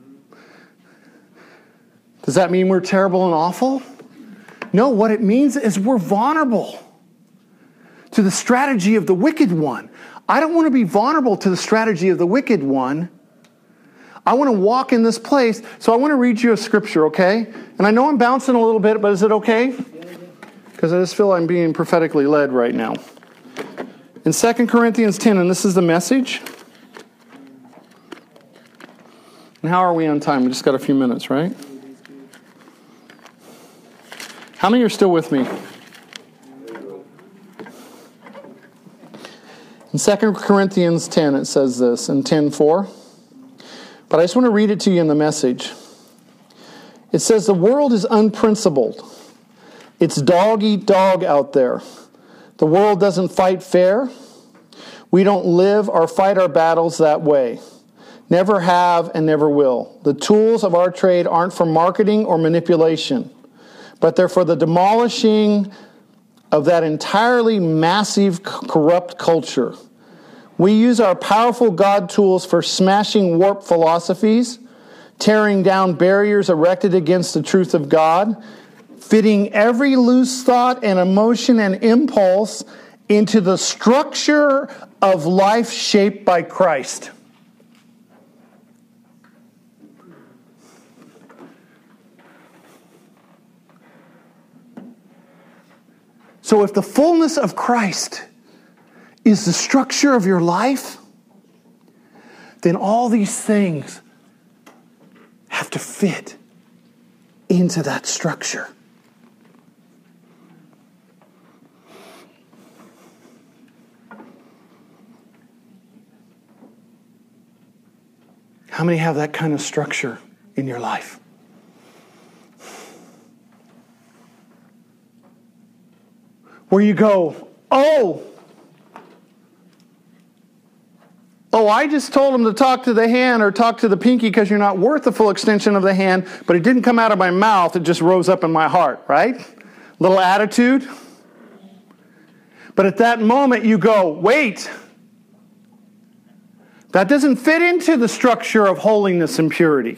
Does that mean we're terrible and awful? No, what it means is we're vulnerable to the strategy of the wicked one. I don't want to be vulnerable to the strategy of the wicked one. I want to walk in this place. So I want to read you a scripture, okay? And I know I'm bouncing a little bit, but is it okay? Because I just feel I'm being prophetically led right now. In Second Corinthians ten, and this is the Message. And how are we on time? We just got a few minutes, right? How many are still with me? In Second Corinthians ten, it says this, in ten four. But I just want to read it to you in the Message. It says, the world is unprincipled. It's dog eat dog out there. The world doesn't fight fair. We don't live or fight our battles that way. Never have and never will. The tools of our trade aren't for marketing or manipulation, but they're for the demolishing of that entirely massive, corrupt culture. We use our powerful God tools for smashing warped philosophies, tearing down barriers erected against the truth of God, fitting every loose thought and emotion and impulse into the structure of life shaped by Christ. So if the fullness of Christ is the structure of your life, then all these things have to fit into that structure. How many have that kind of structure in your life? Where you go, oh, oh, I just told him to talk to the hand or talk to the pinky because you're not worth the full extension of the hand, but it didn't come out of my mouth, it just rose up in my heart, right? Little attitude. But at that moment you go, wait, that doesn't fit into the structure of holiness and purity.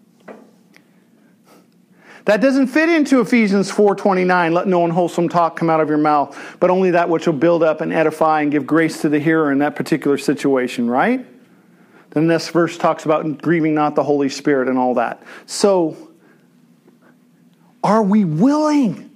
That doesn't fit into Ephesians four twenty-nine, let no unwholesome talk come out of your mouth, but only that which will build up and edify and give grace to the hearer in that particular situation, right? Then this verse talks about grieving not the Holy Spirit and all that. So, are we willing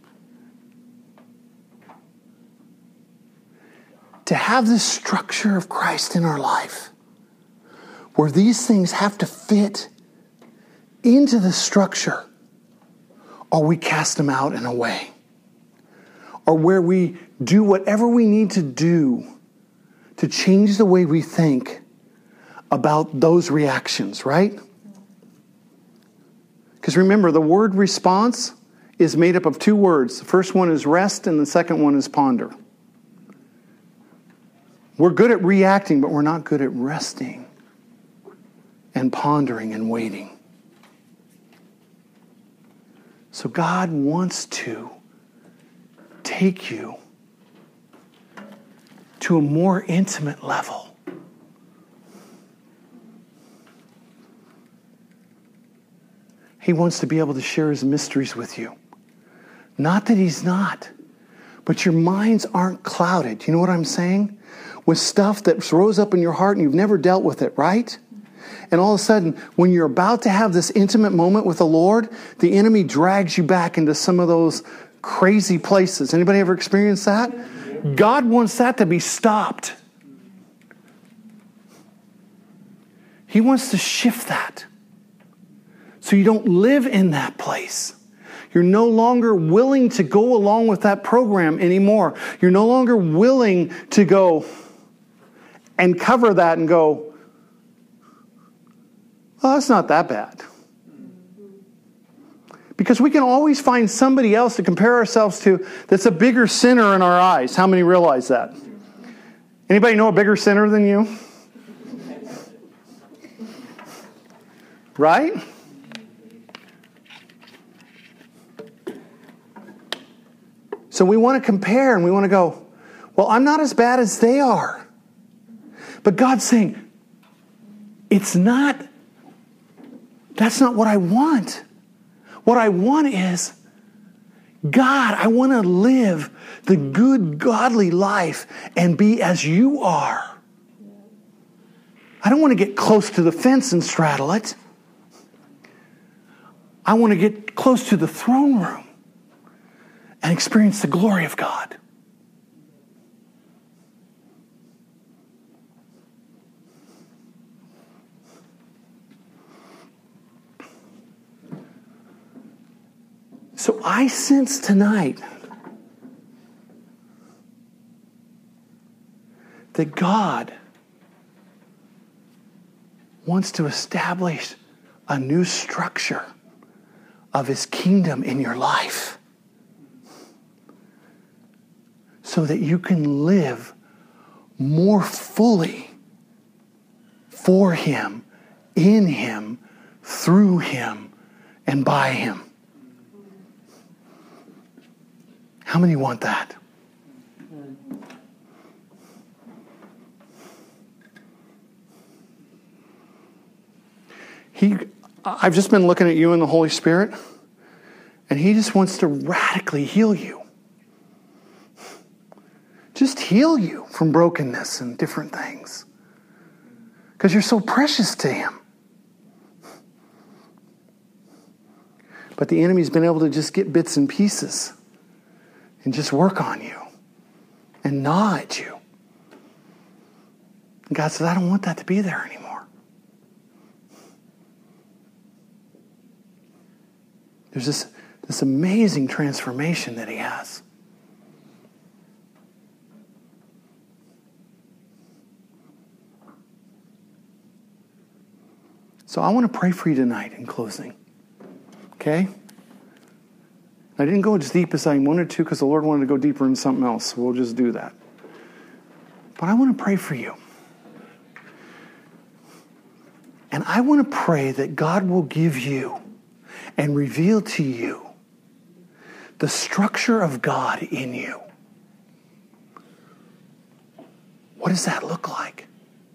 to have this structure of Christ in our life, where these things have to fit into the structure? Or we cast them out and away. Or where we do whatever we need to do to change the way we think about those reactions, right? Because remember, the word response is made up of two words. The first one is rest and the second one is ponder. We're good at reacting, but we're not good at resting and pondering and waiting. So God wants to take you to a more intimate level. He wants to be able to share his mysteries with you. Not that he's not, but your minds aren't clouded. You know what I'm saying? With stuff that rose up in your heart and you've never dealt with it, right? And all of a sudden, when you're about to have this intimate moment with the Lord, the enemy drags you back into some of those crazy places. Anybody ever experienced that? God wants that to be stopped. He wants to shift that. So you don't live in that place. You're no longer willing to go along with that program anymore. You're no longer willing to go and cover that and go, oh, it's not that bad. Because we can always find somebody else to compare ourselves to that's a bigger sinner in our eyes. How many realize that? Anybody know a bigger sinner than you? Right? So we want to compare and we want to go, well, I'm not as bad as they are. But God's saying, it's not, that's not what I want. What I want is, God, I want to live the good, godly life and be as you are. I don't want to get close to the fence and straddle it. I want to get close to the throne room and experience the glory of God. So I sense tonight that God wants to establish a new structure of His kingdom in your life so that you can live more fully for Him, in Him, through Him, and by Him. How many want that? He, I've just been looking at you and the Holy Spirit, and He just wants to radically heal you. Just heal you from brokenness and different things. Because you're so precious to Him. But the enemy's been able to just get bits and pieces and just work on you and gnaw at you. And God says, I don't want that to be there anymore. There's this, this amazing transformation that He has. So I want to pray for you tonight in closing. Okay? I didn't go as deep as I wanted to because the Lord wanted to go deeper in something else. So we'll just do that. But I want to pray for you. And I want to pray that God will give you and reveal to you the structure of God in you. What does that look like?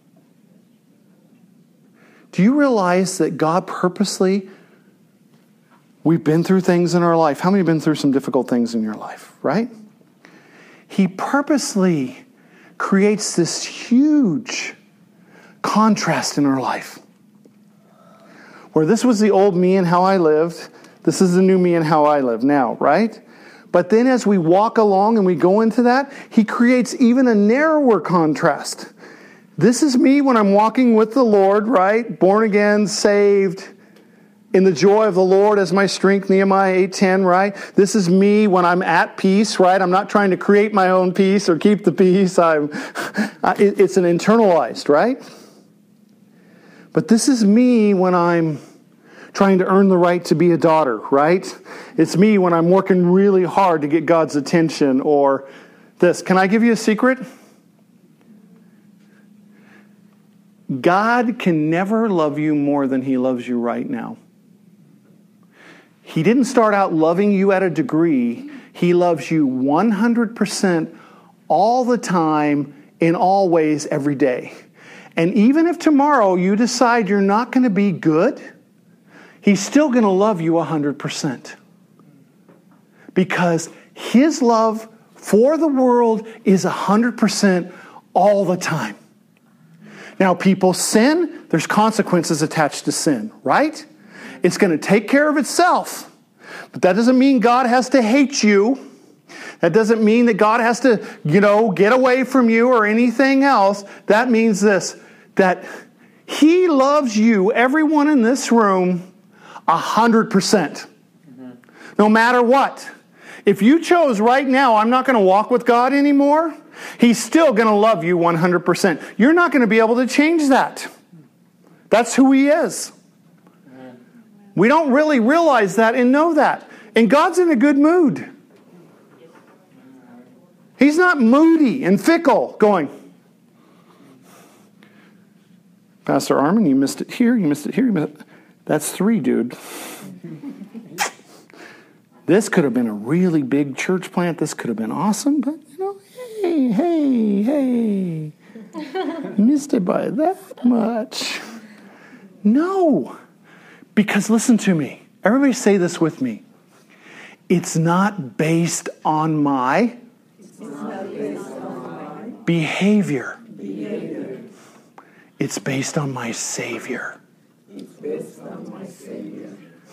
Do you realize that God purposely, we've been through things in our life. How many have been through some difficult things in your life, right? He purposely creates this huge contrast in our life. Where this was the old me and how I lived. This is the new me and how I live now, right? But then as we walk along and we go into that, He creates even a narrower contrast. This is me when I'm walking with the Lord, right? Born again, saved, in the joy of the Lord as my strength, Nehemiah eight ten, right? This is me when I'm at peace, right? I'm not trying to create my own peace or keep the peace. I'm, it's an internalized, right? But this is me when I'm trying to earn the right to be a daughter, right? It's me when I'm working really hard to get God's attention or this. Can I give you a secret? God can never love you more than He loves you right now. He didn't start out loving you at a degree. He loves you one hundred percent all the time, in all ways, every day. And even if tomorrow you decide you're not going to be good, He's still going to love you one hundred percent. Because His love for the world is one hundred percent all the time. Now, people sin. There's consequences attached to sin, right? It's going to take care of itself. But that doesn't mean God has to hate you. That doesn't mean that God has to, you know, get away from you or anything else. That means this, that He loves you, everyone in this room, one hundred percent. Mm-hmm. No matter what. If you chose right now, I'm not going to walk with God anymore, He's still going to love you one hundred percent. You're not going to be able to change that. That's who He is. We don't really realize that and know that. And God's in a good mood. He's not moody and fickle, going, Pastor Armin, you missed it here, you missed it here. You missed it. That's three, dude. This could have been a really big church plant. This could have been awesome, but you know, hey, hey, hey. Missed it by that much. No. Because listen to me. Everybody say this with me. It's not based on my, It's not based on my behavior. behavior. It's based on my Savior. It's based on my Savior.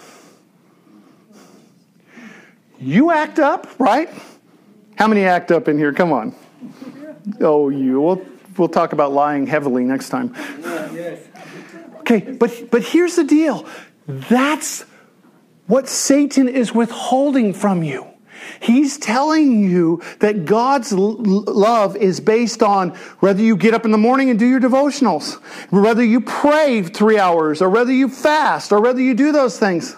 You act up, right? How many act up in here? Come on. Oh, you. We'll, we'll talk about lying heavily next time. Yes. Okay, but, but here's the deal. That's what Satan is withholding from you. He's telling you that God's l- love is based on whether you get up in the morning and do your devotionals, whether you pray three hours, or whether you fast, or whether you do those things.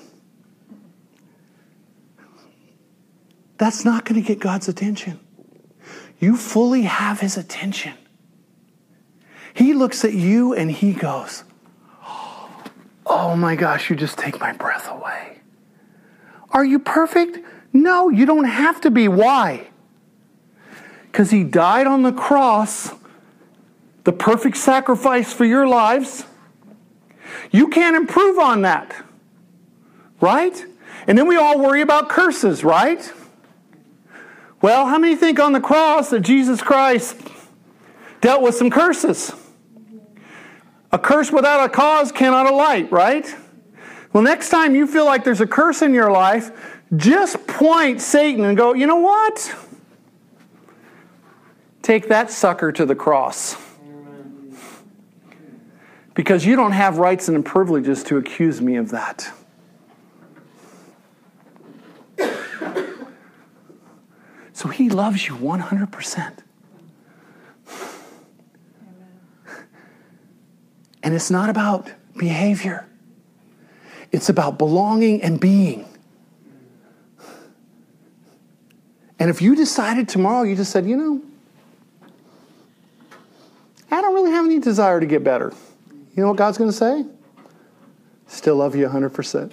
That's not going to get God's attention. You fully have His attention He looks at you and he goes, oh my gosh, you just take my breath away. Are you perfect? No, you don't have to be. Why? Because he died on the cross, the perfect sacrifice for your lives. You can't improve on that, right? And then we all worry about curses, right? Well, how many think on the cross that Jesus Christ dealt with some curses? A curse without a cause cannot alight, right? Well, next time you feel like there's a curse in your life, just point Satan and go, you know what? Take that sucker to the cross. Because you don't have rights and privileges to accuse me of that. So he loves you one hundred percent. And it's not about behavior. It's about belonging and being. And if you decided tomorrow, you just said, you know, I don't really have any desire to get better. You know what God's going to say? Still love you one hundred percent.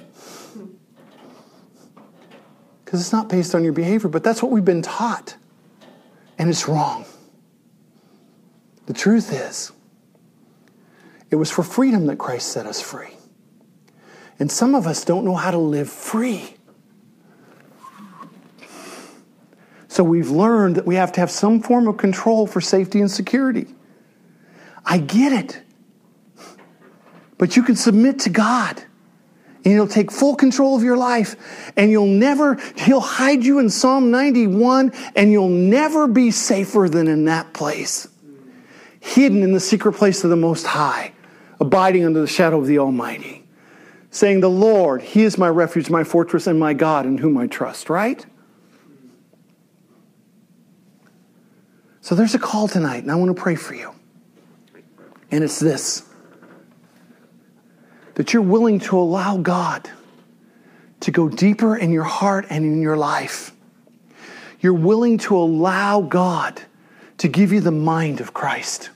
Because it's not based on your behavior, but that's what we've been taught. And it's wrong. The truth is, it was for freedom that Christ set us free. And some of us don't know how to live free. So we've learned that we have to have some form of control for safety and security. I get it. But you can submit to God. And He'll take full control of your life. And you'll never, He'll hide you in Psalm ninety-one. And you'll never be safer than in that place. Hidden in the secret place of the Most High. Abiding under the shadow of the Almighty. Saying, the Lord, He is my refuge, my fortress, and my God in whom I trust. Right? So there's a call tonight. And I want to pray for you. And it's this. That you're willing to allow God to go deeper in your heart and in your life. You're willing to allow God to give you the mind of Christ.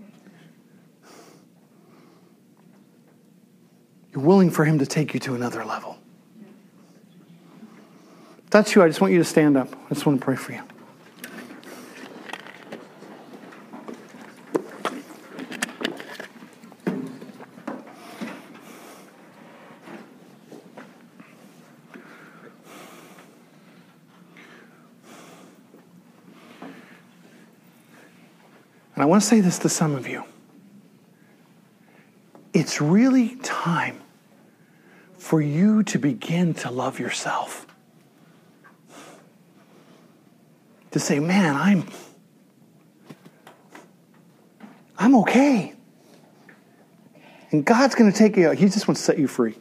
You're willing for Him to take you to another level. If that's you, I just want you to stand up. I just want to pray for you. And I want to say this to some of you. It's really time for you to begin to love yourself. To say, man, I'm, I'm okay. And God's going to take you out. He just wants to set you free.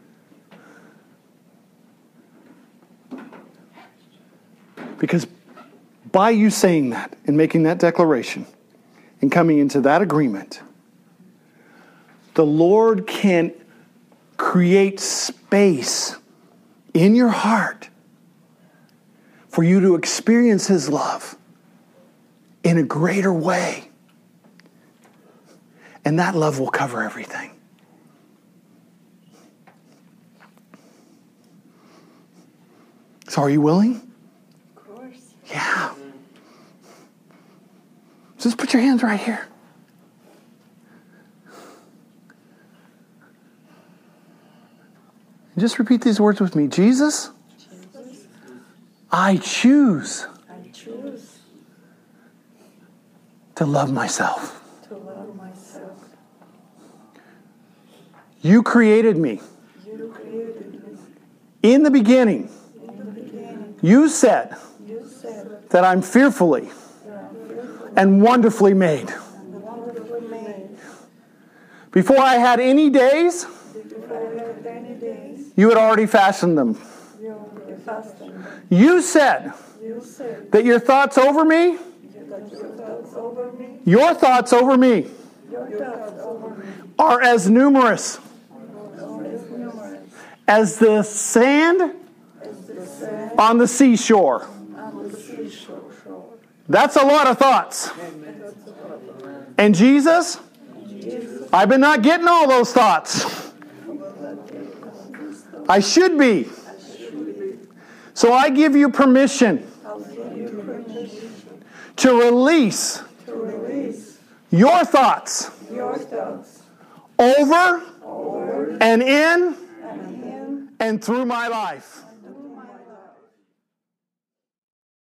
Because by you saying that and making that declaration and coming into that agreement, the Lord can create space in your heart for you to experience His love in a greater way. And that love will cover everything. So are you willing? Of course. Yeah. So just put your hands right here. And just repeat these words with me. Jesus, Jesus, I choose I choose to love myself. to love myself. You created me. You created me In the beginning, in the beginning. you said You said that I'm fearfully that I'm fearfully and wonderfully made. and wonderfully made. Before I had any days, Before I had any days, you had already fashioned them. you were fasting. You said You said that your thoughts over me, that your thoughts over me, your thoughts over me, your thoughts over me, are as numerous are as numerous as the sand as the sand on the seashore. on the seashore. That's a lot of thoughts. And Jesus, I've been not getting all those thoughts. I should be. So I give you permission to release To release your thoughts your thoughts over over and in and in and through my life.